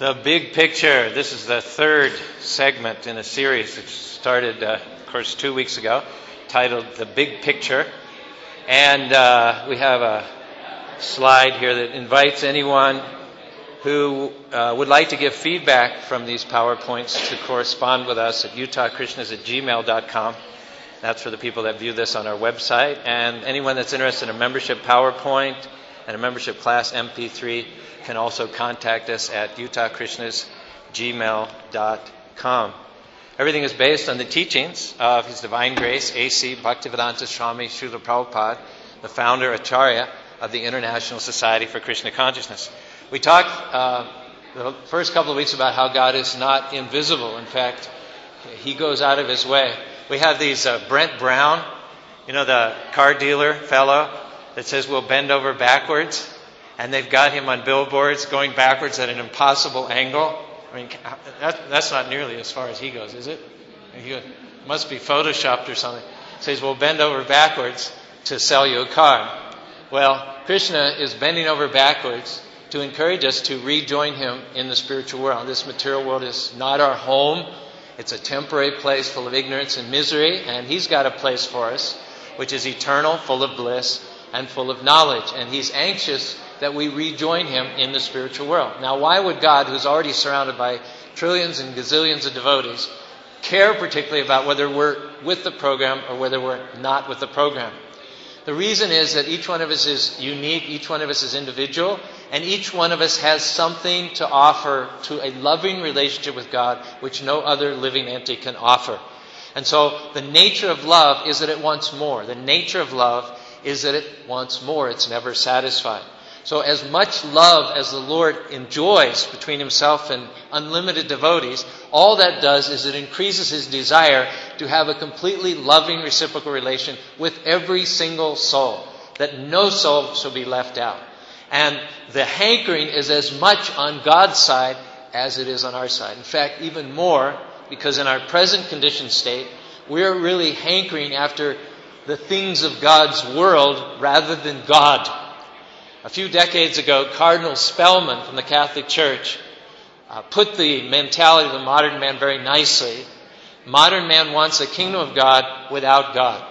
The Big Picture. This is the third segment in a series that started, of course, 2 weeks ago, titled The Big Picture. And we have a slide here that invites anyone who would like to give feedback from these PowerPoints to correspond with us at utahkrishnas@gmail.com. That's for the people that view this on our website. And anyone that's interested in a membership PowerPoint and a membership class MP3 can also contact us at utahkrishnas@gmail.com. Everything is based on the teachings of His Divine Grace, A.C. Bhaktivedanta Swami Srila Prabhupada, the founder, Acharya of the International Society for Krishna Consciousness. We talked the first couple of weeks about how God is not invisible. In fact, He goes out of His way. We have these Brent Brown, the car dealer fellow that says we'll bend over backwards. And they've got him on billboards going backwards at an impossible angle. I mean, that's not nearly as far as he goes, is it? It must be photoshopped or something. He says, we'll bend over backwards to sell you a car. Well, Krishna is bending over backwards to encourage us to rejoin Him in the spiritual world. This material world is not our home. It's a temporary place full of ignorance and misery. And He's got a place for us, which is eternal, full of bliss, and full of knowledge. And He's anxious that we rejoin Him in the spiritual world. Now, why would God, who's already surrounded by trillions and gazillions of devotees, care particularly about whether we're with the program or whether we're not with the program? The reason is that each one of us is unique, each one of us is individual, and each one of us has something to offer to a loving relationship with God which no other living entity can offer. And so the nature of love is that it wants more. The nature of love is that it wants more. It's never satisfied. So as much love as the Lord enjoys between Himself and unlimited devotees, all that does is it increases His desire to have a completely loving reciprocal relation with every single soul, that no soul shall be left out. And the hankering is as much on God's side as it is on our side. In fact, even more, because in our present conditioned state, we're really hankering after the things of God's world rather than God. A few decades ago, Cardinal Spellman from the Catholic Church put the mentality of the modern man very nicely. Modern man wants the kingdom of God without God.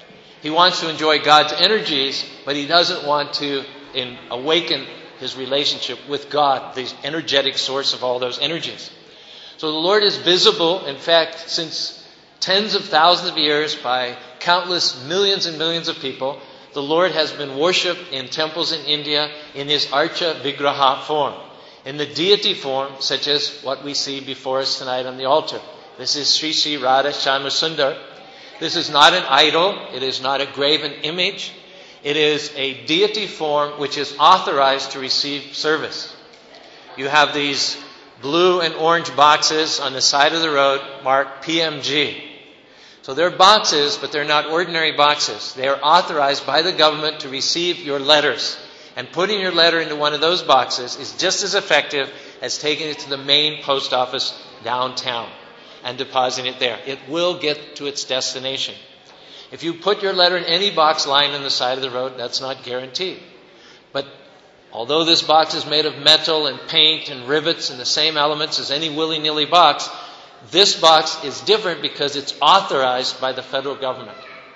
He wants to enjoy God's energies, but he doesn't want to awaken his relationship with God, the energetic source of all those energies. So the Lord is visible, in fact, since tens of thousands of years by countless millions and millions of people. The Lord has been worshipped in temples in India in His Archa Vigraha form, in the deity form, such as what we see before us tonight on the altar. This is Sri Sri Radha Shyamasundar. This is not an idol. It is not a graven image. It is a deity form which is authorized to receive service. You have these blue and orange boxes on the side of the road marked PMG. So they're boxes, but they're not ordinary boxes. They are authorized by the government to receive your letters. And putting your letter into one of those boxes is just as effective as taking it to the main post office downtown and depositing it there. It will get to its destination. If you put your letter in any box lying on the side of the road, that's not guaranteed. But although this box is made of metal and paint and rivets and the same elements as any willy-nilly box, this box is different because it's authorized by the federal government.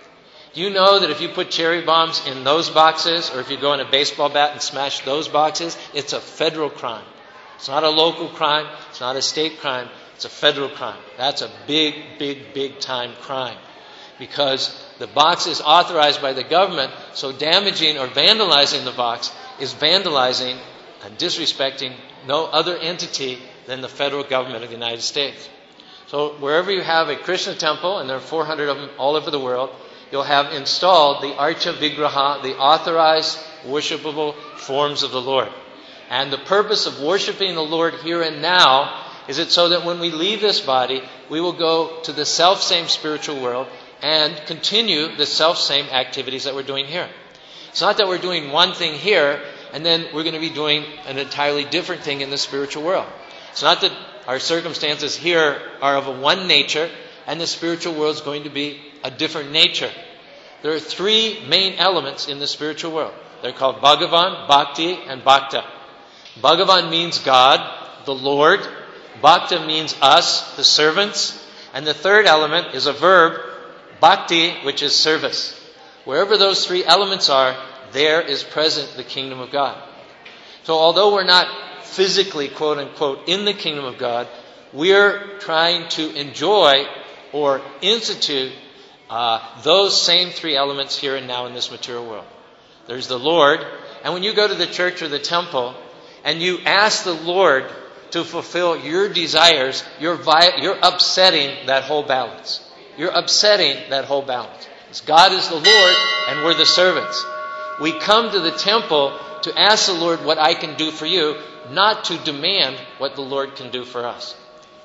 Do you know that if you put cherry bombs in those boxes, or if you go in a baseball bat and smash those boxes, it's a federal crime. It's not a local crime. It's not a state crime. It's a federal crime. That's a big, big, big time crime. Because the box is authorized by the government, so damaging or vandalizing the box is vandalizing and disrespecting no other entity than the federal government of the United States. So wherever you have a Krishna temple, and there are 400 of them all over the world, you'll have installed the Archa Vigraha, the authorized, worshipable forms of the Lord. And the purpose of worshiping the Lord here and now is it so that when we leave this body, we will go to the self-same spiritual world and continue the self-same activities that we're doing here. It's not that we're doing one thing here, and then we're going to be doing an entirely different thing in the spiritual world. It's not that our circumstances here are of a one nature, and the spiritual world is going to be a different nature. There are three main elements in the spiritual world. They're called Bhagavan, Bhakti, and Bhakta. Bhagavan means God. the Lord. Bhakta means us, the servants. And the third element is a verb, bhakti, which is service. Wherever those three elements are, there is present the kingdom of God. So although we're not physically, quote unquote, in the kingdom of God, we're trying to enjoy or institute those same three elements here and now in this material world. There's the Lord, and when you go to the church or the temple and you ask the Lord to fulfill your desires, you're upsetting that whole balance. You're upsetting that whole balance. God is the Lord and we're the servants. We come to the temple to ask the Lord what I can do for you, not to demand what the Lord can do for us.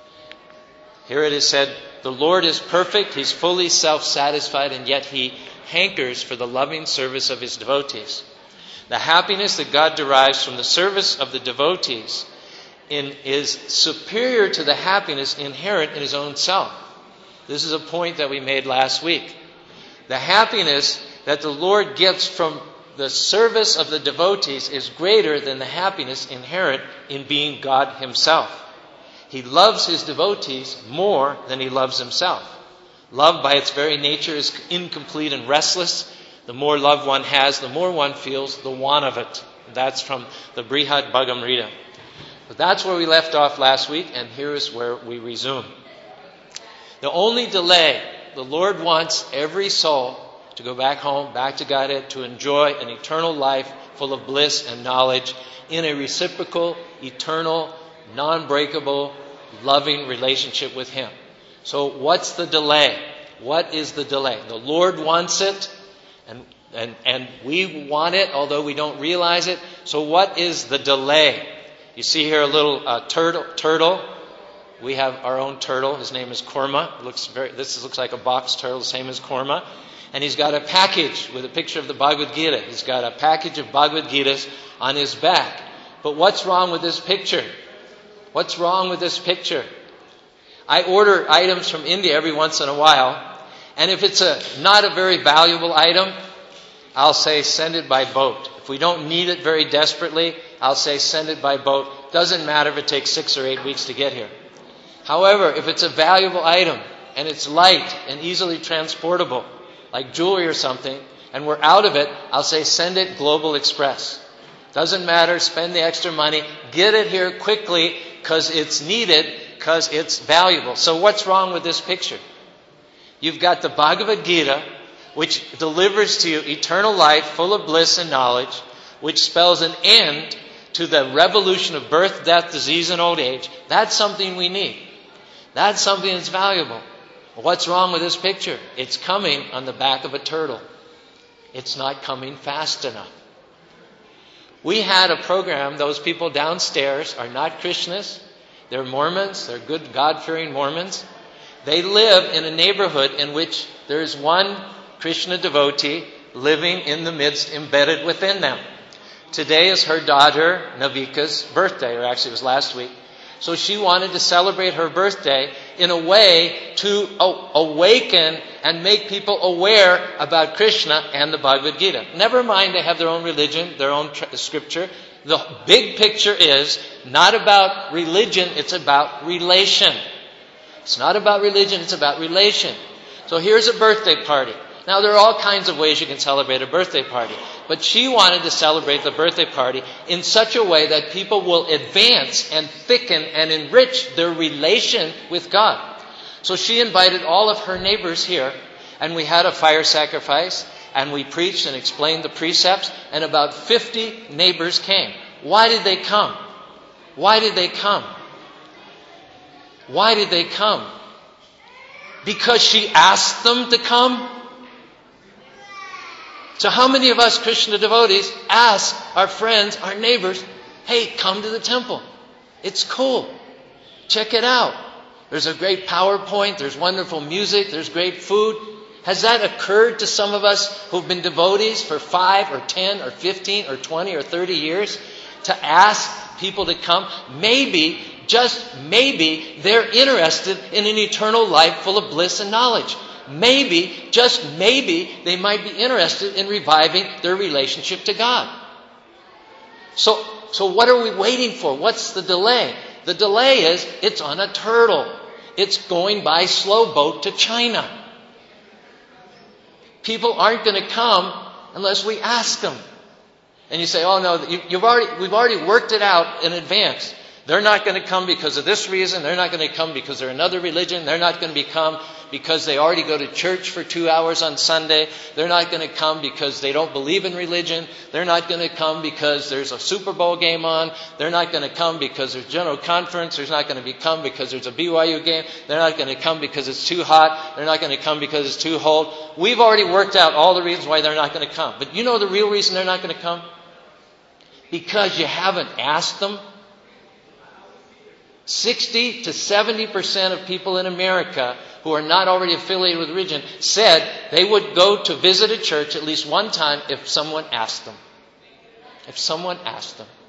Here it is said, the Lord is perfect, He's fully self-satisfied, and yet He hankers for the loving service of His devotees. The happiness that God derives from the service of the devotees is superior to the happiness inherent in His own self. This is a point that we made last week. The happiness that the Lord gets from the service of the devotees is greater than the happiness inherent in being God Himself. He loves His devotees more than He loves Himself. Love by its very nature is incomplete and restless. The more love one has, the more one feels the want of it. That's from the Brihad Bhagamrita. But that's where we left off last week, and here is where we resume. The only delay, the Lord wants every soul to go back home, back to Godhead, to enjoy an eternal life full of bliss and knowledge in a reciprocal, eternal, non-breakable, loving relationship with Him. So what's the delay? What is the delay? The Lord wants it, and we want it, although we don't realize it. So what is the delay? You see here a little turtle. We have our own turtle. His name is Korma. This looks like a box turtle, the same as Korma. And he's got a package with a picture of the Bhagavad Gita. He's got a package of Bhagavad Gitas on his back. But what's wrong with this picture? What's wrong with this picture? I order items from India every once in a while, and if it's not a very valuable item, I'll say send it by boat. If we don't need it very desperately, I'll say send it by boat. Doesn't matter if it takes 6 or 8 weeks to get here. However, if it's a valuable item and it's light and easily transportable, like jewelry or something, and we're out of it, I'll say send it Global Express. Doesn't matter, spend the extra money, get it here quickly because it's needed, because it's valuable. So what's wrong with this picture? You've got the Bhagavad Gita, which delivers to you eternal life full of bliss and knowledge, which spells an end to the revolution of birth, death, disease, and old age. That's something we need. That's something that's valuable. What's wrong with this picture? It's coming on the back of a turtle. It's not coming fast enough. We had a program, those people downstairs are not Krishnas. They're Mormons. They're good God-fearing Mormons. They live in a neighborhood in which there is one Krishna devotee living in the midst, embedded within them. Today is her daughter Navika's birthday, or actually it was last week. So she wanted to celebrate her birthday in a way to awaken and make people aware about Krishna and the Bhagavad Gita. Never mind they have their own religion, their own scripture. The big picture is not about religion, it's about relation. It's not about religion, it's about relation. So here's a birthday party. Now there are all kinds of ways you can celebrate a birthday party. But she wanted to celebrate the birthday party in such a way that people will advance and thicken and enrich their relation with God. So she invited all of her neighbors here, and we had a fire sacrifice, and we preached and explained the precepts, and about 50 neighbors came. Why did they come? Why did they come? Why did they come? Because she asked them to come? So how many of us Krishna devotees ask our friends, our neighbors, hey, come to the temple. It's cool. Check it out. There's a great PowerPoint. There's wonderful music. There's great food. Has that occurred to some of us who've been devotees for 5 or 10 or 15 or 20 or 30 years to ask people to come? Maybe, just maybe, they're interested in an eternal life full of bliss and knowledge. Maybe, just maybe, they might be interested in reviving their relationship to God. So what are we waiting for? What's the delay? The delay is it's on a turtle. It's going by slow boat to China. People aren't going to come unless we ask them. And you say, oh no, we've already worked it out in advance. They're not going to come because of this reason. They're not going to come because they're another religion. They're not going to come because they already go to church for 2 hours on Sunday. They're not going to come because they don't believe in religion. They're not going to come because there's a Super Bowl game on. They're not going to come because there's General Conference. They're not going to come because there's a BYU game. They're not going to come because it's too hot. They're not going to come because it's too cold. We've already worked out all the reasons why they're not going to come. But you know the real reason they're not going to come? Because you haven't asked them. 60 to 70% of people in America who are not already affiliated with religion said they would go to visit a church at least one time if someone asked them. If someone asked them.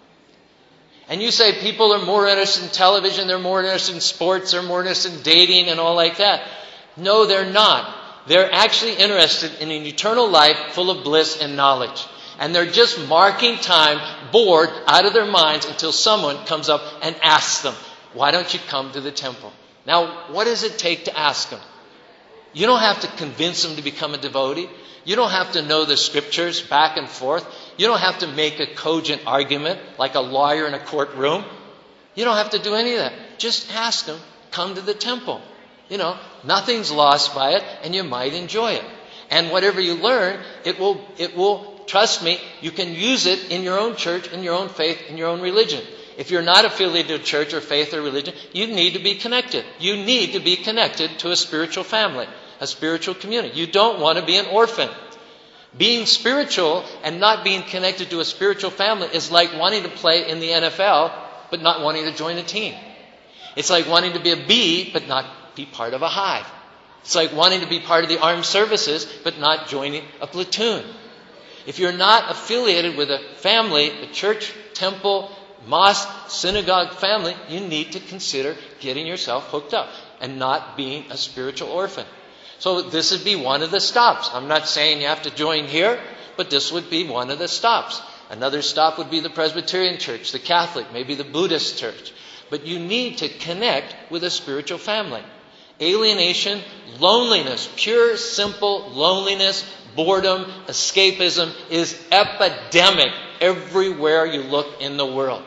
And you say people are more interested in television, they're more interested in sports, they're more interested in dating and all like that. No, they're not. They're actually interested in an eternal life full of bliss and knowledge. And they're just marking time, bored out of their minds until someone comes up and asks them, why don't you come to the temple? Now, what does it take to ask them? You don't have to convince them to become a devotee. You don't have to know the scriptures back and forth. You don't have to make a cogent argument like a lawyer in a courtroom. You don't have to do any of that. Just ask them, come to the temple. Nothing's lost by it, and you might enjoy it. And whatever you learn, it will, trust me, you can use it in your own church, in your own faith, in your own religion. If you're not affiliated to a church or faith or religion, you need to be connected. You need to be connected to a spiritual family, a spiritual community. You don't want to be an orphan. Being spiritual and not being connected to a spiritual family is like wanting to play in the NFL, but not wanting to join a team. It's like wanting to be a bee, but not be part of a hive. It's like wanting to be part of the armed services, but not joining a platoon. If you're not affiliated with a family, a church, temple, mosque, synagogue family, you need to consider getting yourself hooked up and not being a spiritual orphan. So this would be one of the stops. I'm not saying you have to join here, but this would be one of the stops. Another stop would be the Presbyterian church, the Catholic, maybe the Buddhist church. But you need to connect with a spiritual family. Alienation, loneliness, pure, simple loneliness, boredom, escapism is epidemic everywhere you look in the world.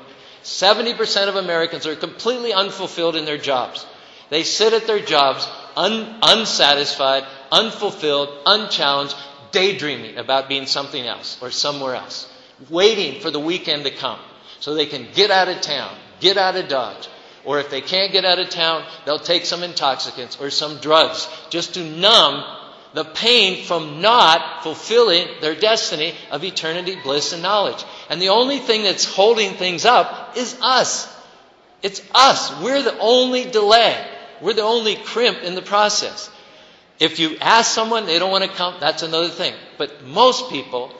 70% of Americans are completely unfulfilled in their jobs. They sit at their jobs unsatisfied, unfulfilled, unchallenged, daydreaming about being something else or somewhere else, waiting for the weekend to come so they can get out of town, get out of Dodge. Or if they can't get out of town, they'll take some intoxicants or some drugs just to numb the pain from not fulfilling their destiny of eternity, bliss, and knowledge. And the only thing that's holding things up is us. It's us. We're the only delay. We're the only crimp in the process. If you ask someone, they don't want to come, that's another thing. But most people,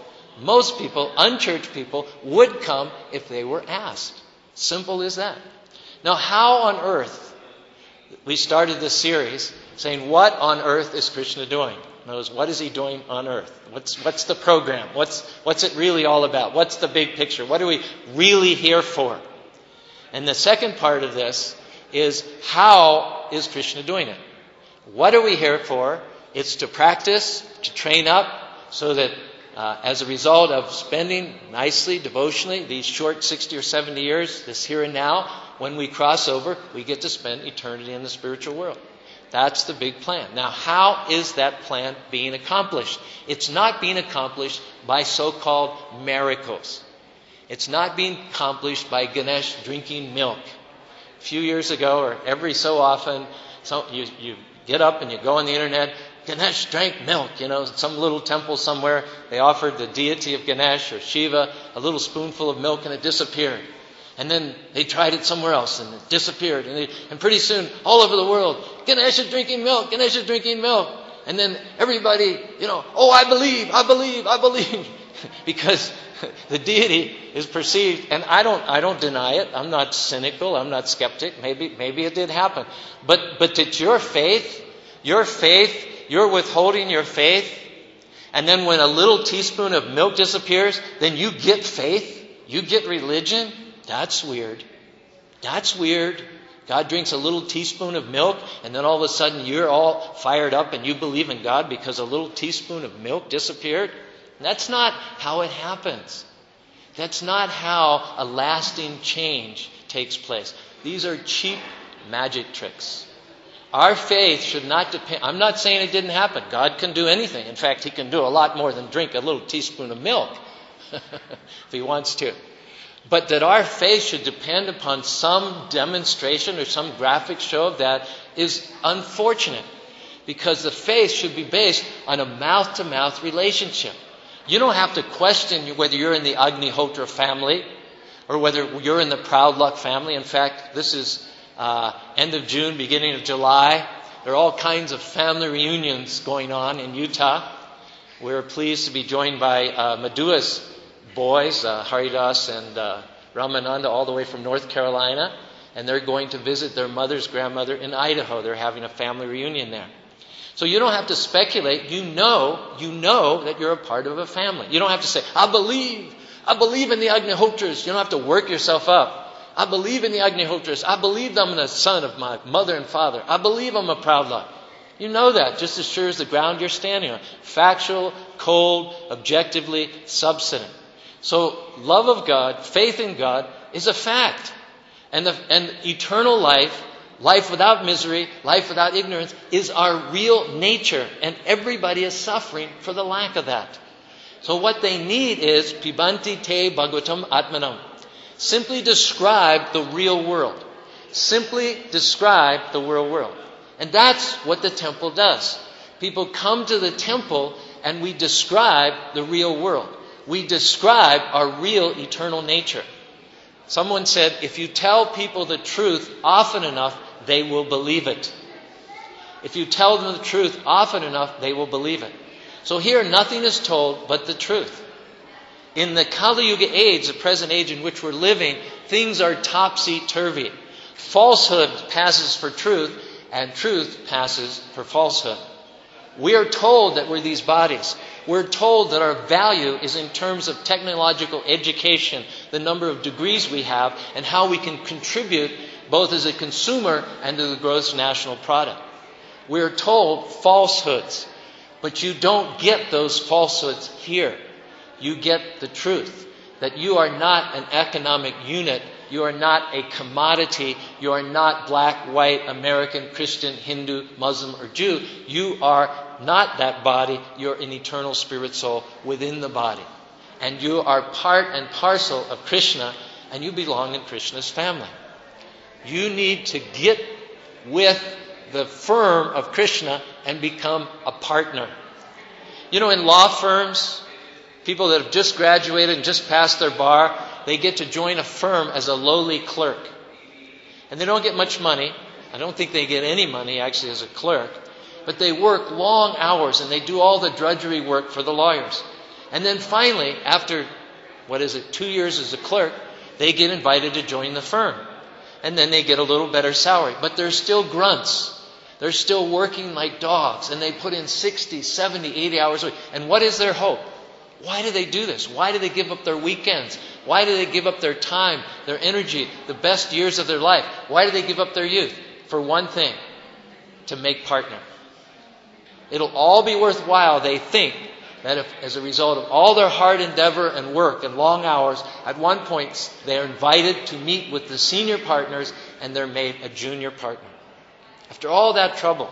unchurched people, would come if they were asked. Simple as that. Now, how on earth, we started this series saying, what on earth is Krishna doing? In other words, what is he doing on earth? What's the program? What's it really all about? What's the big picture? What are we really here for? And the second part of this is, how is Krishna doing it? What are we here for? It's to practice, to train up, so that as a result of spending nicely, devotionally, these short 60 or 70 years, this here and now, when we cross over, we get to spend eternity in the spiritual world. That's the big plan. Now, how is that plan being accomplished? It's not being accomplished by so-called miracles. It's not being accomplished by Ganesh drinking milk. A few years ago, or every so often, you get up and you go on the internet, Ganesh drank milk, some little temple somewhere. They offered the deity of Ganesh or Shiva a little spoonful of milk and it disappeared. And then they tried it somewhere else and it disappeared. And pretty soon, all over the world, Ganesh is drinking milk, Ganesh is drinking milk. And then everybody, I believe. Because the deity is perceived, and I don't deny it. I'm not cynical, I'm not skeptic. Maybe it did happen. But did your faith, you're withholding your faith, and then when a little teaspoon of milk disappears, then you get faith, you get religion? That's weird. That's weird. God drinks a little teaspoon of milk, and then all of a sudden you're all fired up and you believe in God because a little teaspoon of milk disappeared. That's not how it happens. That's not how a lasting change takes place. These are cheap magic tricks. Our faith should not depend. I'm not saying it didn't happen. God can do anything. In fact, He can do a lot more than drink a little teaspoon of milk if He wants to. But that our faith should depend upon some demonstration or some graphic show of that is unfortunate. Because the faith should be based on a mouth-to-mouth relationship. You don't have to question whether you're in the Agnihotra family or whether you're in the Proud Luck family. In fact, this is end of June, beginning of July. There are all kinds of family reunions going on in Utah. We're pleased to be joined by Madhua's boys, Haridas and Ramananda, all the way from North Carolina. And they're going to visit their mother's grandmother in Idaho. They're having a family reunion there. So you don't have to speculate. You know that you're a part of a family. You don't have to say, I believe in the Agnihotras. You don't have to work yourself up. I believe in the Agnihotras. I believe I'm the son of my mother and father. I believe I'm a Proud Luck. You know that just as sure as the ground you're standing on. Factual, cold, objectively substantive. So love of God, faith in God is a fact. And eternal life, life without misery, life without ignorance, is our real nature. And everybody is suffering for the lack of that. So what they need is pibanti te bhagavatam atmanam. Simply describe the real world. Simply describe the real world. And that's what the temple does. People come to the temple and we describe the real world. We describe our real eternal nature. Someone said, if you tell people the truth often enough, they will believe it. If you tell them the truth often enough, they will believe it. So here, nothing is told but the truth. In the Kali Yuga age, the present age in which we're living, things are topsy-turvy. Falsehood passes for truth, and truth passes for falsehood. We are told that we're these bodies. We're told that our value is in terms of technological education, the number of degrees we have, and how we can contribute both as a consumer and to the gross national product. We're told falsehoods, but you don't get those falsehoods here. You get the truth, that you are not an economic unit. You are not a commodity. You are not black, white, American, Christian, Hindu, Muslim, or Jew. You are not that body. You're an eternal spirit soul within the body. And you are part and parcel of Krishna, and you belong in Krishna's family. You need to get with the firm of Krishna and become a partner. You know, in law firms, people that have just graduated and just passed their bar, they get to join a firm as a lowly clerk. And they don't get much money. I don't think they get any money actually as a clerk. But they work long hours and they do all the drudgery work for the lawyers. And then finally, after, 2 years as a clerk, they get invited to join the firm. And then they get a little better salary. But they're still grunts. They're still working like dogs. And they put in 60, 70, 80 hours a week. And what is their hope? Why do they do this? Why do they give up their weekends? Why do they give up their time, their energy, the best years of their life? Why do they give up their youth? For one thing, to make partner. It'll all be worthwhile, they think, that if, as a result of all their hard endeavor and work and long hours, at one point they're invited to meet with the senior partners and they're made a junior partner. After all that trouble,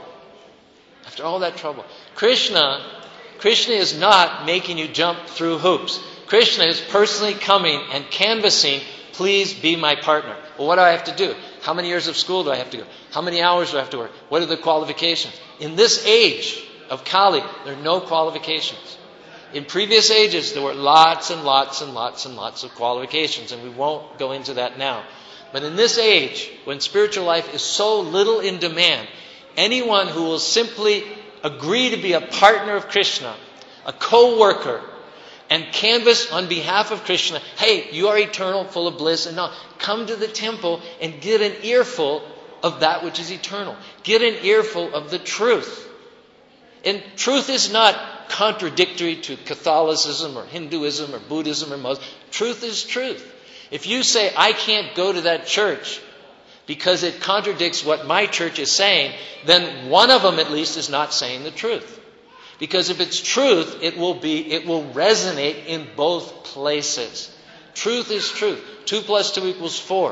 Krishna is not making you jump through hoops. Krishna is personally coming and canvassing, please be my partner. Well, what do I have to do? How many years of school do I have to go? How many hours do I have to work? What are the qualifications? In this age of Kali, there are no qualifications. In previous ages, there were lots and lots and lots and lots of qualifications, and we won't go into that now. But in this age, when spiritual life is so little in demand, anyone who will simply agree to be a partner of Krishna, a co-worker, and canvass on behalf of Krishna, hey, you are eternal, full of bliss, and now come to the temple and get an earful of that which is eternal. Get an earful of the truth. And truth is not contradictory to Catholicism or Hinduism or Buddhism or Muslim. Truth is truth. If you say, I can't go to that church because it contradicts what my church is saying, then one of them at least is not saying the truth. Because if it's truth, it will resonate in both places. Truth is truth. 2 + 2 = 4.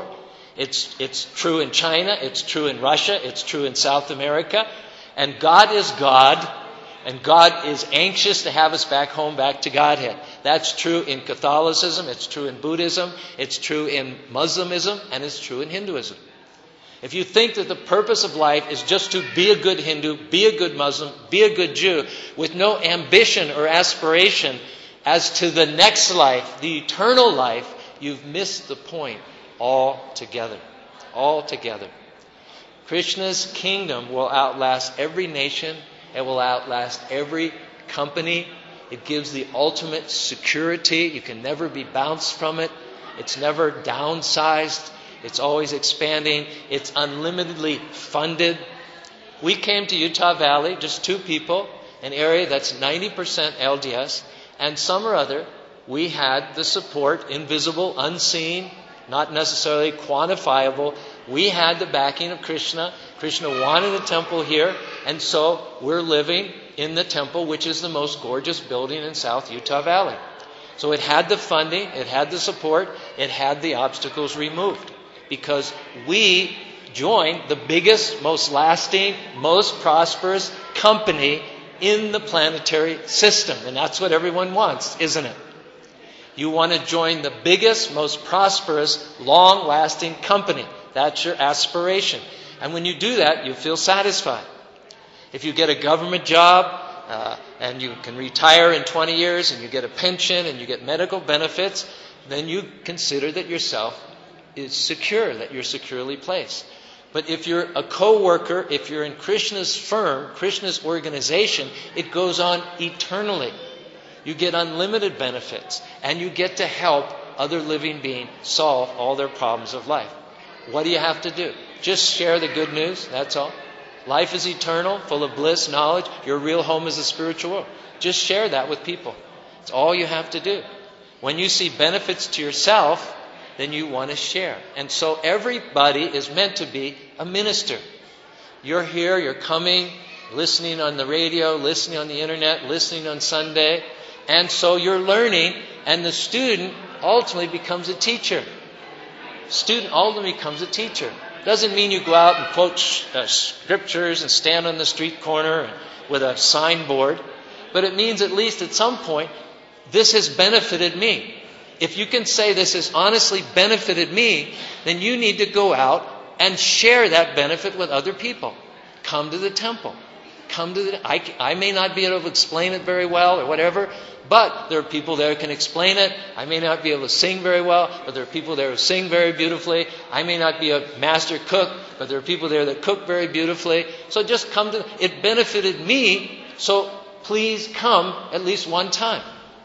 It's true in China, it's true in Russia, it's true in South America. And God is God, and God is anxious to have us back home, back to Godhead. That's true in Catholicism, it's true in Buddhism, it's true in Muslimism, and it's true in Hinduism. If you think that the purpose of life is just to be a good Hindu, be a good Muslim, be a good Jew, with no ambition or aspiration as to the next life, the eternal life, you've missed the point altogether. Altogether. Krishna's kingdom will outlast every nation. It will outlast every company. It gives the ultimate security. You can never be bounced from it. It's never downsized. It's always expanding. It's unlimitedly funded. We came to Utah Valley, just 2 people, an area that's 90% LDS, and some or other, we had the support, invisible, unseen, not necessarily quantifiable. We had the backing of Krishna. Krishna wanted a temple here, and so we're living in the temple, which is the most gorgeous building in South Utah Valley. So it had the funding, it had the support, it had the obstacles removed. Because we joined the biggest, most lasting, most prosperous company in the planetary system. And that's what everyone wants, isn't it? You want to join the biggest, most prosperous, long-lasting company. That's your aspiration. And when you do that, you feel satisfied. If you get a government job and you can retire in 20 years and you get a pension and you get medical benefits, then you consider that yourself is secure, that you're securely placed. But if you're a co-worker, if you're in Krishna's firm, Krishna's organization, it goes on eternally. You get unlimited benefits, and you get to help other living beings solve all their problems of life. What do you have to do? Just share the good news, that's all. Life is eternal, full of bliss, knowledge. Your real home is the spiritual world. Just share that with people. It's all you have to do. When you see benefits to yourself, then you want to share. And so everybody is meant to be a minister. You're here, you're coming, listening on the radio, listening on the internet, listening on Sunday. And so you're learning, and the student ultimately becomes a teacher. Student ultimately becomes a teacher. Doesn't mean you go out and quote scriptures and stand on the street corner with a signboard. But it means at least at some point, this has benefited me. If you can say this has honestly benefited me, then you need to go out and share that benefit with other people. Come to the temple. I may not be able to explain it very well or whatever, but there are people there who can explain it. I may not be able to sing very well, but there are people there who sing very beautifully. I may not be a master cook, but there are people there that cook very beautifully. So just come to it. Benefited me, so please come at least one time.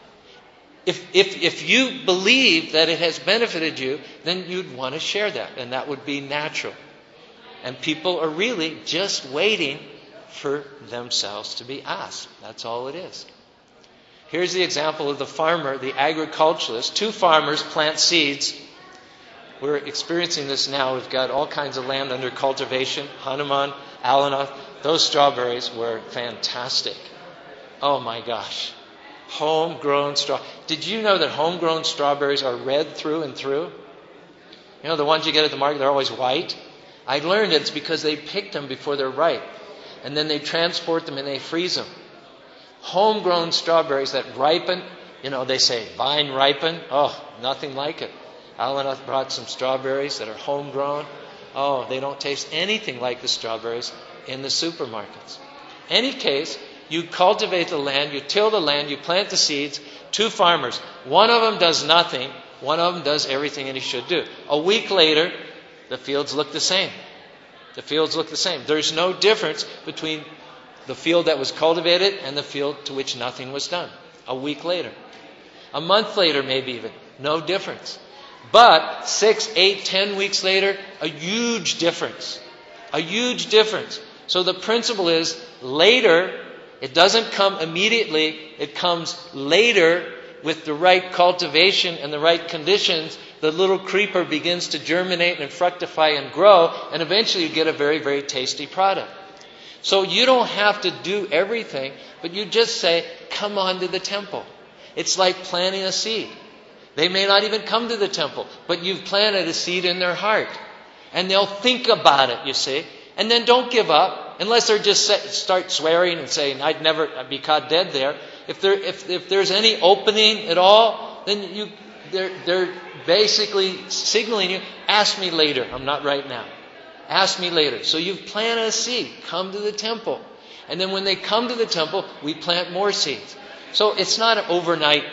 If you believe that it has benefited you, then you'd want to share that, and that would be natural. And people are really just waiting for themselves to be asked. That's all it is. Here's the example of the farmer, the agriculturalist. 2 farmers plant seeds. We're experiencing this now. We've got all kinds of land under cultivation. Hanuman, Alanath. Those strawberries were fantastic. Oh my gosh. Homegrown straw. Did you know that homegrown strawberries are red through and through? You know, the ones you get at the market, they're always white. I learned it's because they picked them before they're ripe. And then they transport them and they freeze them. Homegrown strawberries that ripen, they say vine ripen. Oh, nothing like it. Alanath brought some strawberries that are homegrown. Oh, they don't taste anything like the strawberries in the supermarkets. Any case, you cultivate the land, you till the land, you plant the seeds. 2 farmers. One of them does nothing. One of them does everything that he should do. A week later, the fields look the same. The fields look the same. There's no difference between the field that was cultivated and the field to which nothing was done. A week later. A month later, maybe even. No difference. But 6, 8, 10 weeks later, a huge difference. A huge difference. So the principle is later. It doesn't come immediately. It comes later with the right cultivation and the right conditions. the little creeper begins to germinate and fructify and grow, and eventually you get a very, very tasty product. So you don't have to do everything, but you just say, come on to the temple. It's like planting a seed. They may not even come to the temple, but you've planted a seed in their heart. And they'll think about it, you see. And then don't give up, unless they're just start swearing and saying, I'd be caught dead there. If there's any opening at all, then they're basically signaling you, ask me later. I'm not right now. Ask me later. So you've planted a seed. Come to the temple. And then when they come to the temple, we plant more seeds. So it's not an overnight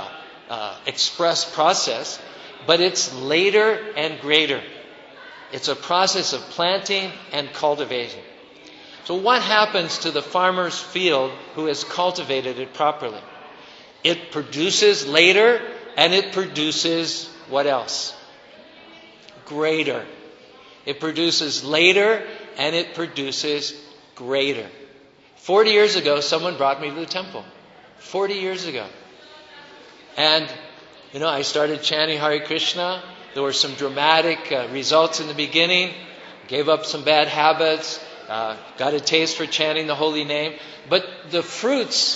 express process, but it's later and greater. It's a process of planting and cultivating. So what happens to the farmer's field who has cultivated it properly? It produces later, and it produces what else? Greater. It produces later, and it produces greater. 40 years ago, someone brought me to the temple. 40 years ago. And, I started chanting Hare Krishna. There were some dramatic results in the beginning. Gave up some bad habits. Got a taste for chanting the holy name. But the fruits,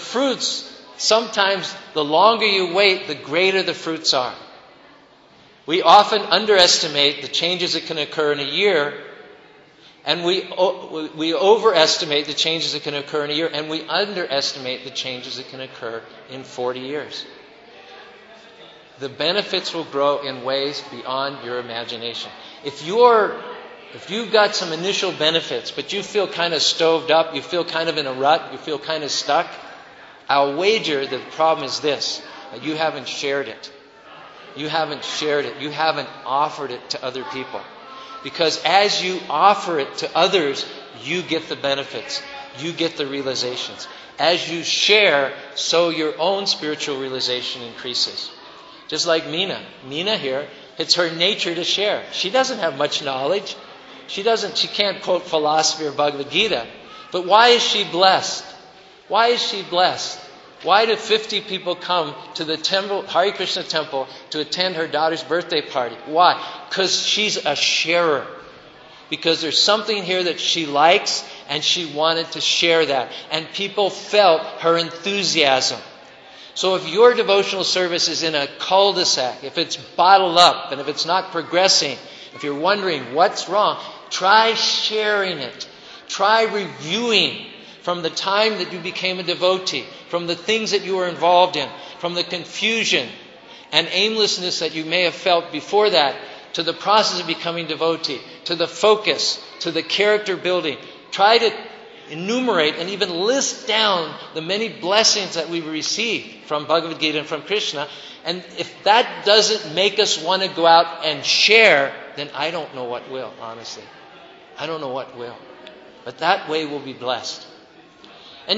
sometimes the longer you wait, the greater the fruits are. We often underestimate the changes that can occur in a year, and we overestimate the changes that can occur in a year, and we underestimate the changes that can occur in 40 years. The benefits will grow in ways beyond your imagination. If you've got some initial benefits, but you feel kind of stoved up, you feel kind of in a rut, you feel kind of stuck, I'll wager the problem is this, that you haven't shared it. You haven't shared it. You haven't offered it to other people. Because as you offer it to others, you get the benefits. You get the realizations. As you share, so your own spiritual realization increases. Just like Meena. Meena here, it's her nature to share. She doesn't have much knowledge. She can't quote philosophy or Bhagavad Gita. But why is she blessed? Why is she blessed? Why do 50 people come to the temple, Hare Krishna temple, to attend her daughter's birthday party? Why? Because she's a sharer. Because there's something here that she likes, and she wanted to share that. And people felt her enthusiasm. So if your devotional service is in a cul-de-sac, if it's bottled up, and if it's not progressing, if you're wondering what's wrong, try sharing it. Try reviewing from the time that you became a devotee, from the things that you were involved in, from the confusion and aimlessness that you may have felt before that, to the process of becoming devotee, to the focus, to the character building. Try to enumerate and even list down the many blessings that we receive from Bhagavad Gita and from Krishna. And if that doesn't make us want to go out and share, then I don't know what will, honestly. I don't know what will. But that way we'll be blessed. And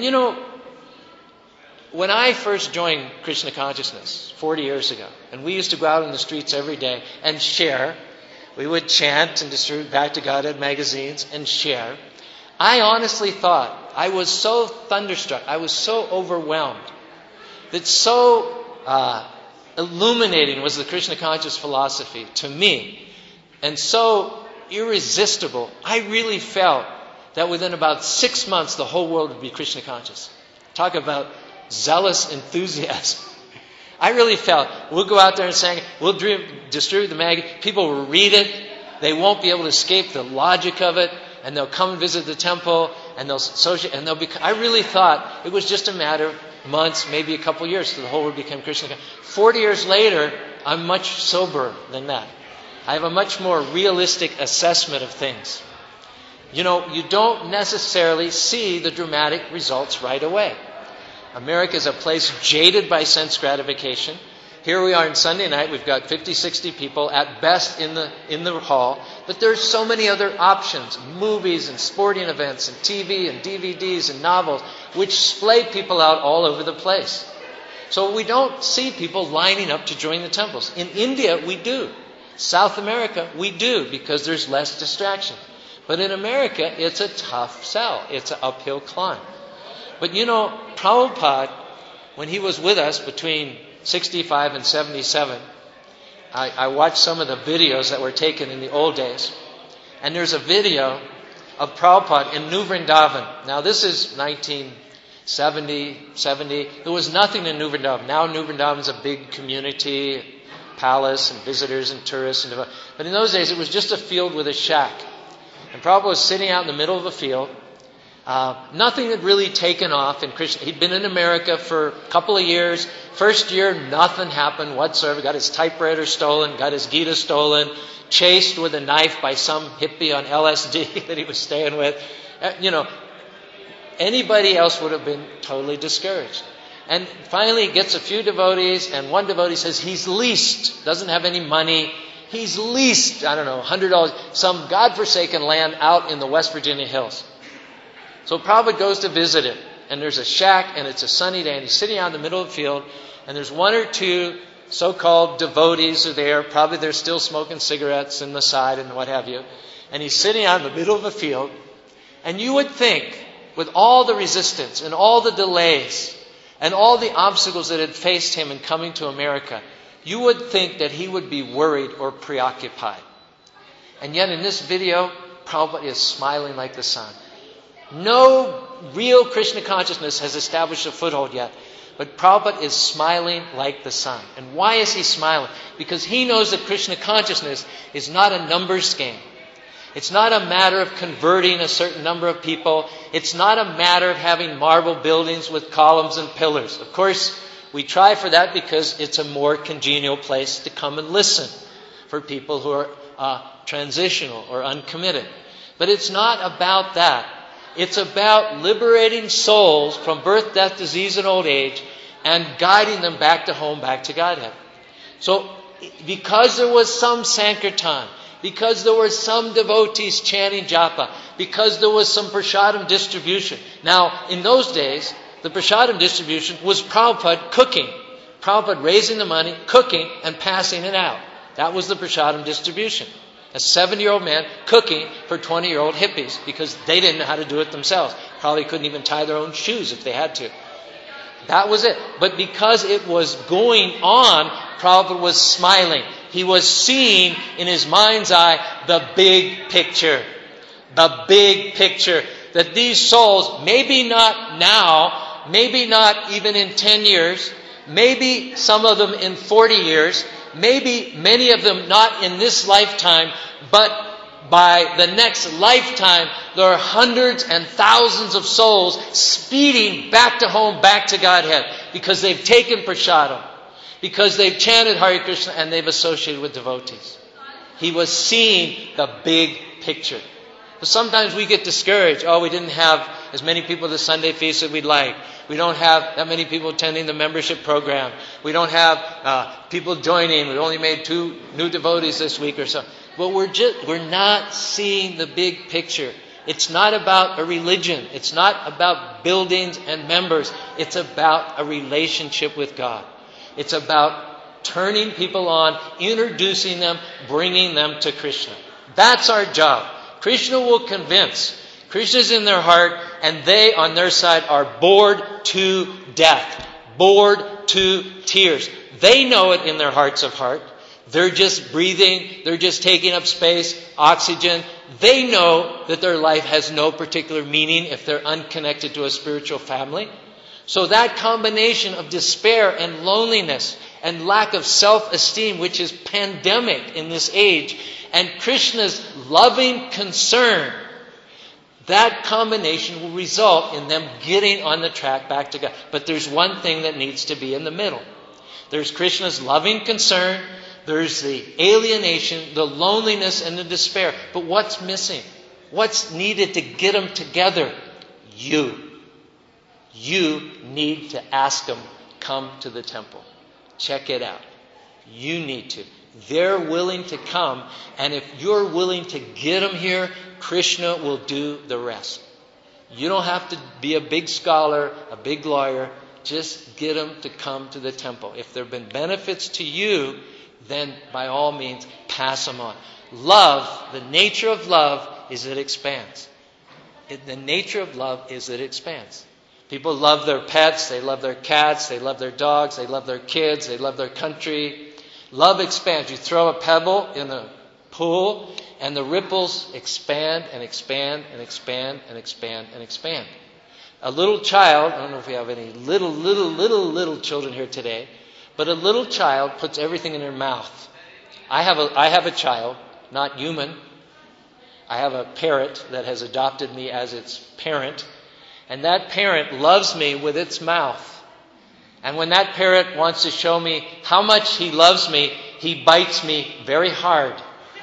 when I first joined Krishna Consciousness 40 years ago, and we used to go out in the streets every day and share, we would chant and distribute Back to Godhead magazines and share. I honestly thought, I was so thunderstruck, I was so overwhelmed, that so illuminating was the Krishna Conscious philosophy to me, and so irresistible, I really felt that within about 6 months the whole world would be Krishna conscious. Talk about zealous enthusiasm. I really felt we'll go out there and sing, we'll distribute the magazine, people will read it, they won't be able to escape the logic of it, and they'll come and visit the temple, and they'll associate, and I really thought it was just a matter of months, maybe a couple years, till the whole world became Krishna conscious. 40 years later, I'm much soberer than that. I have a much more realistic assessment of things. You don't necessarily see the dramatic results right away. America is a place jaded by sense gratification. Here we are on Sunday night, we've got 50, 60 people at best in the hall, but there's so many other options, movies and sporting events and TV and DVDs and novels, which splay people out all over the place. So we don't see people lining up to join the temples. In India, we do. South America, we do, because there's less distraction. But in America, it's a tough sell. It's an uphill climb. But Prabhupada, when he was with us between 65 and 77, I watched some of the videos that were taken in the old days. And there's a video of Prabhupada in New Vrindavan. Now this is 1970. There was nothing in New Vrindavan. Now New Vrindavan is a big community, palace and visitors and tourists. But in those days it was just a field with a shack. And Prabhupada was sitting out in the middle of a field. Nothing had really taken off in Krishna. He'd been in America for a couple of years. First year, nothing happened whatsoever. Got his typewriter stolen, got his Gita stolen, chased with a knife by some hippie on LSD that he was staying with. Anybody else would have been totally discouraged. And finally he gets a few devotees, and one devotee says he's leased, doesn't have any money. He's leased, $100, some godforsaken land out in the West Virginia hills. So Prabhupada goes to visit it, and there's a shack, and it's a sunny day, and he's sitting out in the middle of the field, and there's one or two so-called devotees are there. Probably they're still smoking cigarettes in the side and what have you. And he's sitting out in the middle of a field, and you would think, with all the resistance and all the delays and all the obstacles that had faced him in coming to America, you would think that he would be worried or preoccupied. And yet in this video, Prabhupada is smiling like the sun. No real Krishna consciousness has established a foothold yet. But Prabhupada is smiling like the sun. And why is he smiling? Because he knows that Krishna consciousness is not a numbers game. It's not a matter of converting a certain number of people. It's not a matter of having marble buildings with columns and pillars. Of course, we try for that because it's a more congenial place to come and listen for people who are transitional or uncommitted. But it's not about that. It's about liberating souls from birth, death, disease, and old age and guiding them back to home, back to Godhead. So, because there was some Sankirtan, because there were some devotees chanting japa, because there was some prasadam distribution. Now, in those days, the prasadam distribution was Prabhupada cooking. Prabhupada raising the money, cooking, and passing it out. That was the prasadam distribution. A 70-year-old man cooking for 20-year-old hippies because they didn't know how to do it themselves. Probably couldn't even tie their own shoes if they had to. That was it. But because it was going on, Prabhupada was smiling. He was seeing in his mind's eye the big picture. The big picture. That these souls, maybe not now, maybe not even in 10 years, maybe some of them in 40 years, maybe many of them not in this lifetime, but by the next lifetime, there are hundreds and thousands of souls speeding back to home, back to Godhead, because they've taken prasadam, because they've chanted Hare Krishna, and they've associated with devotees. He was seeing the big picture. So sometimes we get discouraged. We didn't have as many people at the Sunday feast as we'd like. We don't have that many people attending the membership program. We don't have people joining. We only made 2 new devotees this week or so. But we're not seeing the big picture. It's not about a religion. It's not about buildings and members. It's about a relationship with God. It's about turning people on, introducing them, bringing them to Krishna. That's our job. Krishna will convince. Krishna's in their heart, and they, on their side, are bored to death. Bored to tears. They know it in their hearts of heart. They're just breathing. They're just taking up space, oxygen. They know that their life has no particular meaning if they're unconnected to a spiritual family. So that combination of despair and loneliness and lack of self-esteem, which is pandemic in this age, and Krishna's loving concern, that combination will result in them getting on the track back to God. But there's one thing that needs to be in the middle. There's Krishna's loving concern. There's the alienation, the loneliness, and the despair. But what's missing? What's needed to get them together? You. You need to ask them, come to the temple. Check it out. You need to. They're willing to come, and if you're willing to get them here, Krishna will do the rest. You don't have to be a big scholar, a big lawyer. Just get them to come to the temple. If there have been benefits to you, then by all means, pass them on. Love, the nature of love is it expands. The nature of love is it expands. People love their pets, they love their cats, they love their dogs, they love their kids, they love their country. Love expands. You throw a pebble in a pool, and the ripples expand and expand and expand and expand and expand. A little child, I don't know if we have any little children here today, but a little child puts everything in their mouth. I have a child, not human. I have a parrot that has adopted me as its parent, and that parent loves me with its mouth. And when that parrot wants to show me how much he loves me, he bites me very hard.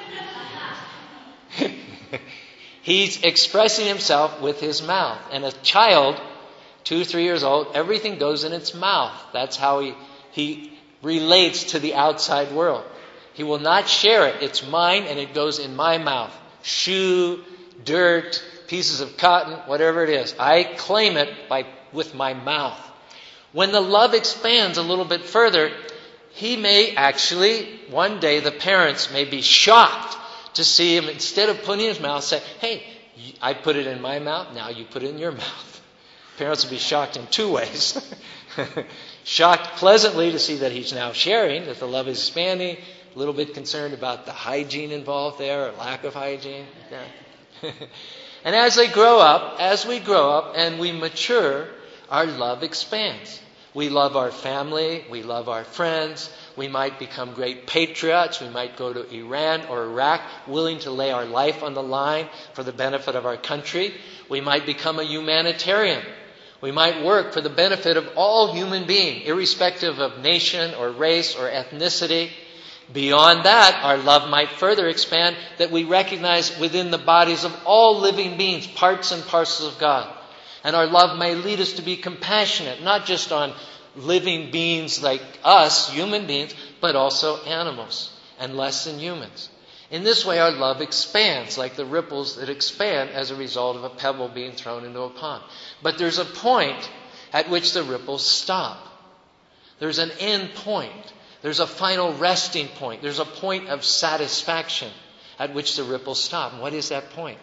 He's expressing himself with his mouth. And a child, 2, 3 years old, everything goes in its mouth. That's how he relates to the outside world. He will not share it. It's mine and it goes in my mouth. Shoe, dirt, pieces of cotton, whatever it is. I claim it with my mouth. When the love expands a little bit further, he may actually, one day the parents may be shocked to see him, instead of putting it in his mouth, say, hey, I put it in my mouth, now you put it in your mouth. Parents will be shocked in 2 ways. Shocked pleasantly to see that he's now sharing, that the love is expanding, a little bit concerned about the hygiene involved there, or lack of hygiene. And as we grow up and we mature, our love expands. We love our family, we love our friends, we might become great patriots, we might go to Iran or Iraq, willing to lay our life on the line for the benefit of our country. We might become a humanitarian. We might work for the benefit of all human beings, irrespective of nation or race or ethnicity. Beyond that, our love might further expand, that we recognize within the bodies of all living beings, parts and parcels of God. And our love may lead us to be compassionate, not just on living beings like us, human beings, but also animals and less than humans. In this way, our love expands like the ripples that expand as a result of a pebble being thrown into a pond. But there's a point at which the ripples stop. There's an end point. There's a final resting point. There's a point of satisfaction at which the ripples stop. And what is that point?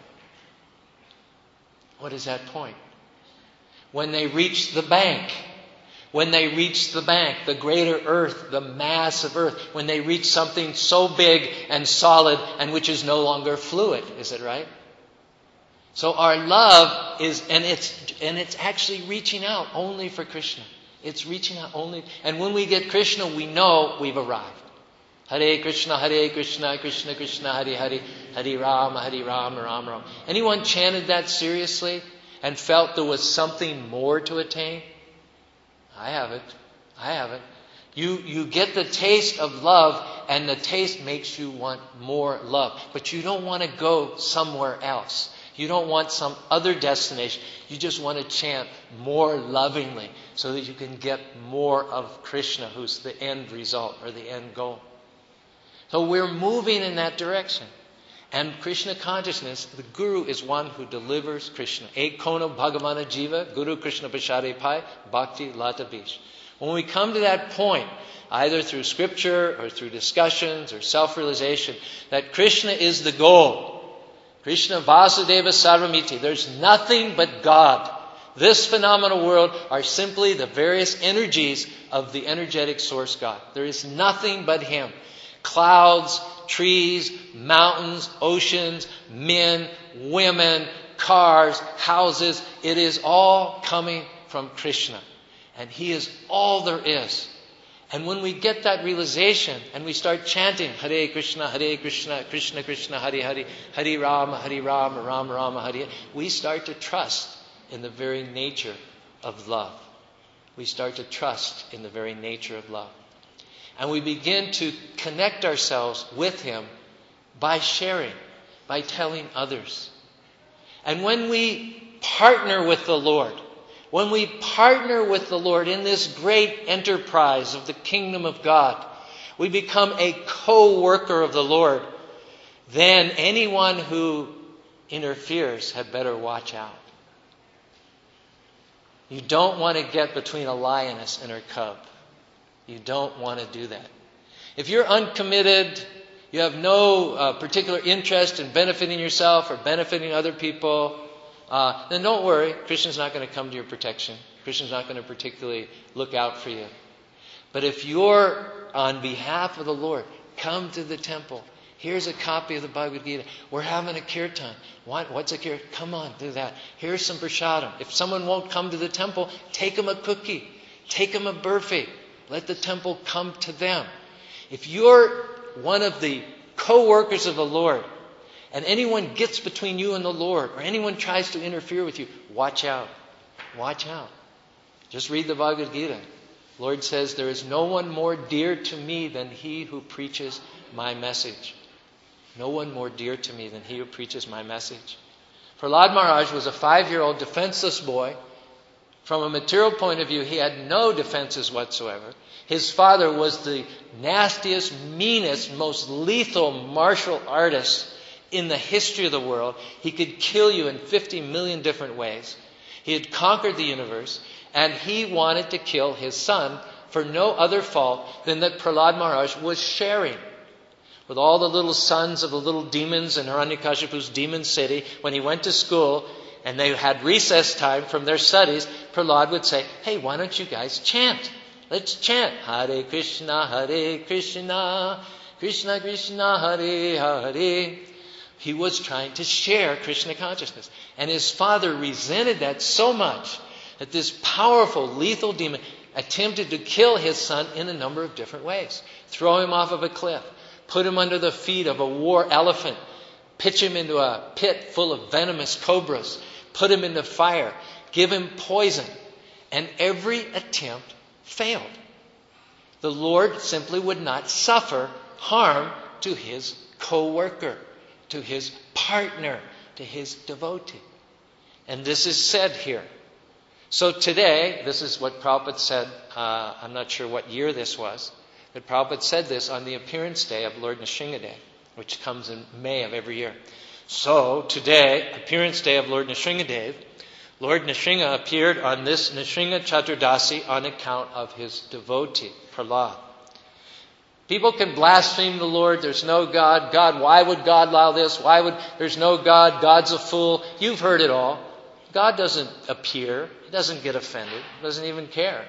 What is that point? When they reach the bank. When they reach the bank, the greater earth, the mass of earth, when they reach something so big and solid and which is no longer fluid, is it right? So our love is, and it's actually reaching out only for Krishna. It's reaching out only, and when we get Krishna, we know we've arrived. Hare Krishna, Krishna Krishna, Hare Hare, Hare Rama, Rama Rama. Anyone chanted that seriously and felt there was something more to attain? I haven't. You get the taste of love, and the taste makes you want more love. But you don't want to go somewhere else. You don't want some other destination. You just want to chant more lovingly so that you can get more of Krishna, who's the end result or the end goal. So we're moving in that direction. And Krishna consciousness, the Guru is one who delivers Krishna. Ekono Bhagavana Jiva, Guru Krishna Pashare Pai, Bhakti Lata Bish. When we come to that point, either through scripture or through discussions or self-realization, that Krishna is the goal. Krishna Vasudeva Sarvamiti. There's nothing but God. This phenomenal world are simply the various energies of the energetic source God. There is nothing but Him. Clouds, trees, mountains, oceans, men, women, cars, houses. It is all coming from Krishna. And He is all there is. And when we get that realization and we start chanting Hare Krishna, Krishna Krishna, Hare Hare, Hare Rama, Rama Rama, Hare, we start to trust in the very nature of love. We start to trust in the very nature of love. And we begin to connect ourselves with Him by sharing, by telling others. And when we partner with the Lord, when we partner with the Lord in this great enterprise of the kingdom of God, we become a co-worker of the Lord, then anyone who interferes had better watch out. You don't want to get between a lioness and her cub. You don't want to do that. If you're uncommitted, you have no particular interest in benefiting yourself or benefiting other people, then don't worry. Krishna's not going to come to your protection. Krishna's not going to particularly look out for you. But if you're on behalf of the Lord, come to the temple. Here's a copy of the Bhagavad Gita. We're having a kirtan. What's a kirtan? Come on, do that. Here's some prasadam. If someone won't come to the temple, take them a cookie. Take them a burfi. Let the temple come to them. If you're one of the co-workers of the Lord, and anyone gets between you and the Lord, or anyone tries to interfere with you, watch out. Watch out. Just read the Bhagavad Gita. The Lord says, there is no one more dear to me than he who preaches my message. No one more dear to me than he who preaches my message. Prahlad Maharaj was a 5-year-old defenseless boy. From a material point of view, he had no defenses whatsoever. His father was the nastiest, meanest, most lethal martial artist in the history of the world. He could kill you in 50 million different ways. He had conquered the universe, and he wanted to kill his son for no other fault than that Prahlad Maharaj was sharing with all the little sons of the little demons in Hiranyakashipu's demon city. When he went to school and they had recess time from their studies, Prahlad would say, hey, why don't you guys chant? Let's chant. Hare Krishna, Krishna Krishna, Hare Hare. He was trying to share Krishna consciousness. And his father resented that so much that this powerful, lethal demon attempted to kill his son in a number of different ways. Throw him off of a cliff. Put him under the feet of a war elephant. Pitch him into a pit full of venomous cobras. Put him into fire. Give him poison. And every attempt failed. The Lord simply would not suffer harm to his co-worker, to his partner, to his devotee. And this is said here. So today, this is what Prabhupada said. I'm not sure what year this was. But Prabhupada said this on the appearance day of Lord Nrsingadev, which comes in May of every year. So today, appearance day of Lord Nrsingadev, Lord Nrsinga appeared on this Nrsinga Chaturdasi on account of his devotee, Prahlad. People can blaspheme the Lord. There's no God. God, why would God allow this? There's no God. God's a fool. You've heard it all. God doesn't appear. He doesn't get offended. He doesn't even care,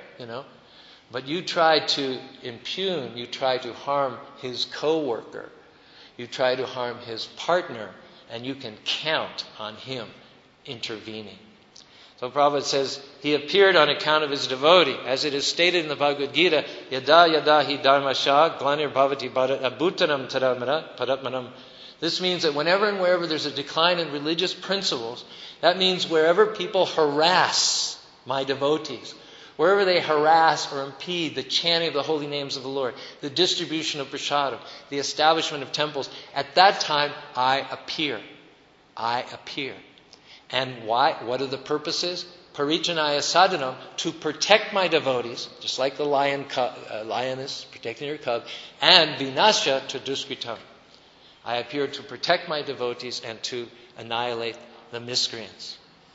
But you try to impugn, you try to harm his co-worker, you try to harm his partner, and you can count on him intervening. So Prabhupada says, he appeared on account of his devotee. As it is stated in the Bhagavad Gita, Yada yada hi dharmasha glanir bhavati bhutanam taramara paratmanam. This means that whenever and wherever there's a decline in religious principles, that means wherever people harass my devotees, wherever they harass or impede the chanting of the holy names of the Lord, the distribution of prasadam, the establishment of temples, at that time I appear. I appear. And why? What are the purposes? Parijanaya sadhanam, to protect my devotees, just like the lioness protecting her cub, and vinasya to duskritam. I appear to protect my devotees and to annihilate the miscreants.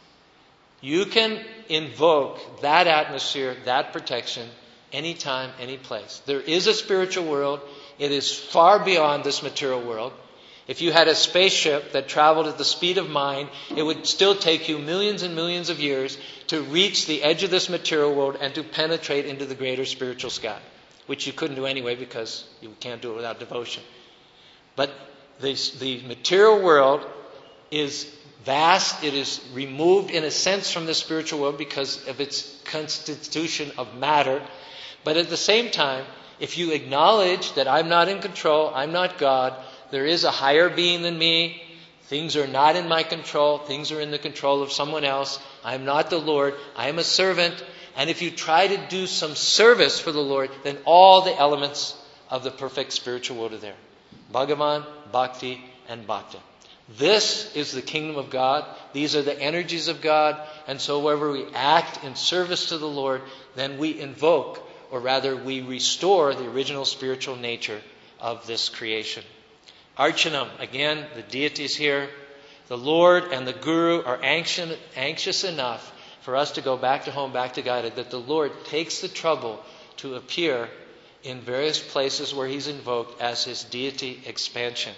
You can invoke that atmosphere, that protection, anytime, any place. There is a spiritual world. It is far beyond this material world. If you had a spaceship that traveled at the speed of mind, it would still take you millions and millions of years to reach the edge of this material world and to penetrate into the greater spiritual sky, which you couldn't do anyway because you can't do it without devotion. But the material world is vast. It is removed in a sense from the spiritual world because of its constitution of matter. But at the same time, if you acknowledge that I'm not in control, I'm not God, there is a higher being than me, things are not in my control, things are in the control of someone else, I'm not the Lord, I am a servant, and if you try to do some service for the Lord, then all the elements of the perfect spiritual world are there. Bhagavan, Bhakti, and Bhakti. This is the kingdom of God. These are the energies of God. And so wherever we act in service to the Lord, then we invoke, or rather we restore the original spiritual nature of this creation. Archanam, again, the deities here. The Lord and the Guru are anxious enough for us to go back to home, back to Godhead, that the Lord takes the trouble to appear in various places where He's invoked as His deity expansion.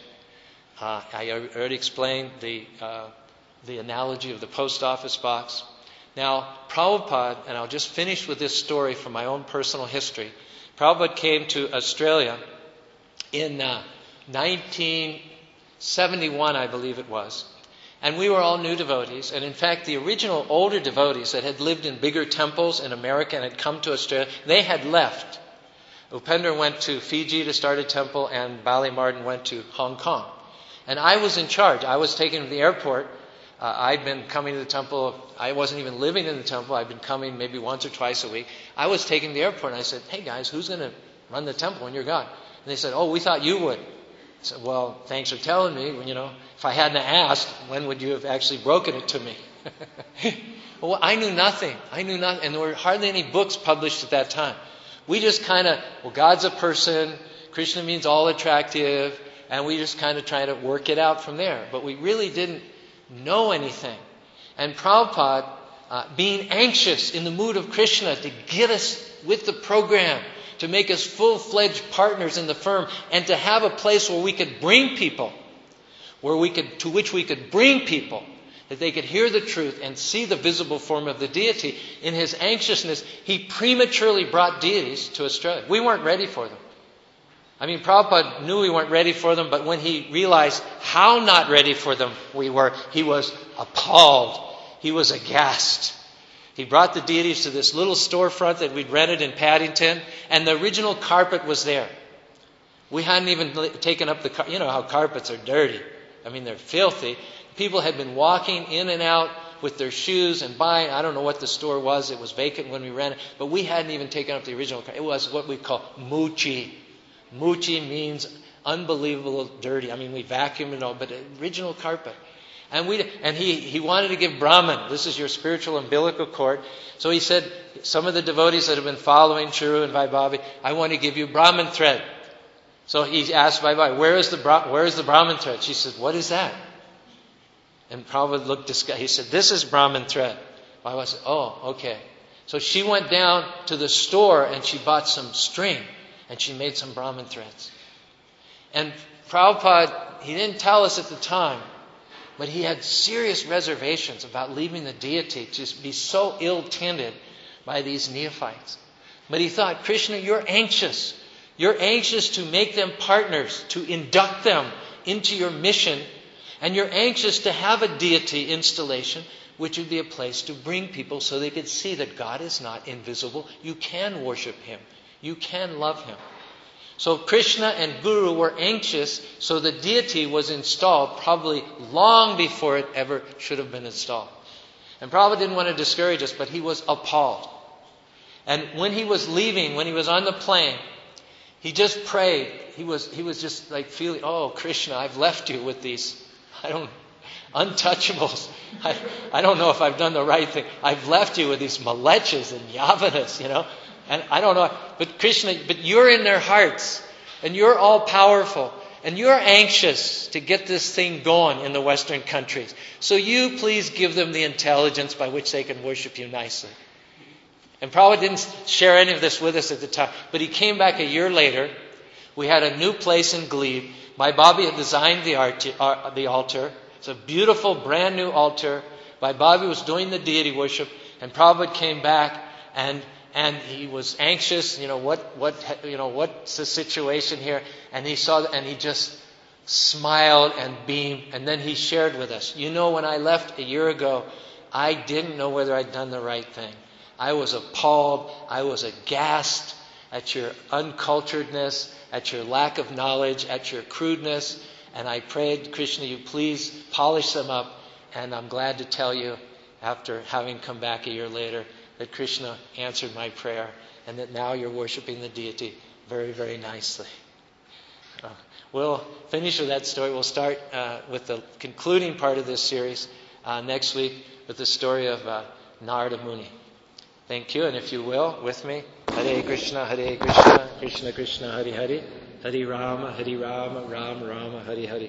I already explained the analogy of the post office box. Now, Prabhupada, and I'll just finish with this story from my own personal history. Prabhupada came to Australia in 1971, I believe it was. And we were all new devotees. And in fact, the original older devotees that had lived in bigger temples in America and had come to Australia, they had left. Upendra went to Fiji to start a temple, and Bali Martin went to Hong Kong. And I was in charge. I was taken to the airport. I'd been coming to the temple. I wasn't even living in the temple. I'd been coming maybe once or twice a week. I was taken to the airport, and I said, "Hey guys, who's going to run the temple when you're gone?" And they said, "Oh, we thought you would." I said, "Well, thanks for telling me. If I hadn't asked, when would you have actually broken it to me?" Well, I knew nothing. And there were hardly any books published at that time. We just God's a person, Krishna means all attractive, and we just kind of try to work it out from there. But we really didn't know anything. And Prabhupada, being anxious in the mood of Krishna to get us with the program, to make us full-fledged partners in the firm, and to have a place where we could bring people, to which we could bring people, that they could hear the truth and see the visible form of the deity. In his anxiousness, he prematurely brought deities to Australia. We weren't ready for them. Prabhupada knew we weren't ready for them, but when he realized how not ready for them we were, he was appalled. He was aghast. He brought the deities to this little storefront that we'd rented in Paddington, and the original carpet was there. We hadn't even taken up the carpet. You know how carpets are dirty. They're filthy. People had been walking in and out with their shoes and buying. I don't know what the store was. It was vacant when we rented, but we hadn't even taken up the original carpet. It was what we call muchi. Muchi means unbelievable dirty. We vacuumed and all, but original carpet. And he wanted to give Brahman, this is your spiritual umbilical cord. So he said, some of the devotees that have been following Chiru and Vaibhavi, I want to give you Brahman thread. So he asked Vaibhavi, where is the Brahman thread? She said, what is that? And Prabhupada looked disgusted. He said, this is Brahman thread. Vaibhavi said, oh, okay. So she went down to the store and she bought some string and she made some Brahman threads. And Prabhupada, he didn't tell us at the time, but he had serious reservations about leaving the deity to be so ill-tended by these neophytes. But he thought, Krishna, you're anxious. You're anxious to make them partners, to induct them into your mission. And you're anxious to have a deity installation, which would be a place to bring people so they could see that God is not invisible. You can worship Him. You can love Him. So Krishna and Guru were anxious, so the deity was installed probably long before it ever should have been installed. And Prabhupada didn't want to discourage us, but he was appalled. And when he was leaving, when he was on the plane, he just prayed. He was just like feeling, oh, Krishna, I've left you with these, untouchables. I don't know if I've done the right thing. I've left you with these malechas and yavanas, And I don't know, but Krishna, but you're in their hearts, and you're all powerful, and you're anxious to get this thing going in the Western countries. So you please give them the intelligence by which they can worship you nicely. And Prabhupada didn't share any of this with us at the time, but he came back a year later. We had a new place in Glebe. My Bobby had designed the altar. It's a beautiful, brand new altar. My Bobby was doing the deity worship, and Prabhupada came back and he was anxious, what's the situation here? And he saw and he just smiled and beamed. And then he shared with us, when I left a year ago, I didn't know whether I'd done the right thing. I was appalled. I was aghast at your unculturedness, at your lack of knowledge, at your crudeness. And I prayed, Krishna, you please polish them up. And I'm glad to tell you, after having come back a year later, that Krishna answered my prayer and that now you're worshiping the deity very, very nicely. We'll finish with that story. We'll start with the concluding part of this series next week with the story of Narada Muni. Thank you, and if you will, with me, Hare Krishna, Krishna Krishna, Hare Hare, Hare Rama, Rama Rama, Hare Hare.